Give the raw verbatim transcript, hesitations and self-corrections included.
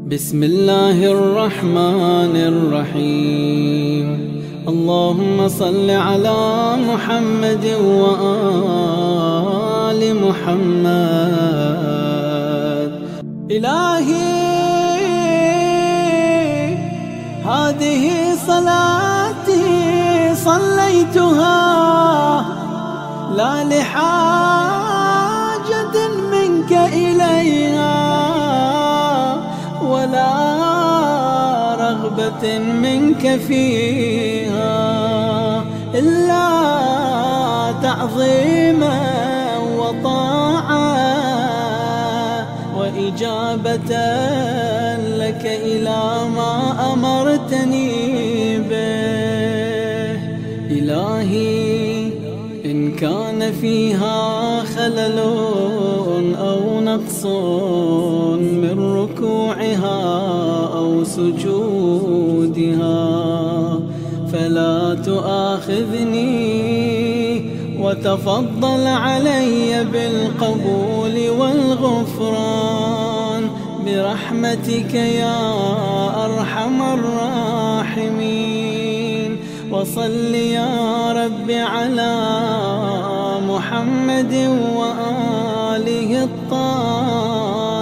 بسم الله الرحمن الرحيم. اللهم صل على محمد وآل محمد. إلهي هذه صلاتي صليتها لا لحاجة منك إليها ولا رغبة منك فيها، إلا تعظيما وطاعة وإجابة لك إلى ما أمرتني به. إلهي إن كان فيها خلل أو نقص من ركوعها أو سجودها فلا تؤاخذني، وتفضل علي بالقبول والغفران برحمتك يا أرحم الراحمين. وصل يا رب على محمد وآله الطاهرين.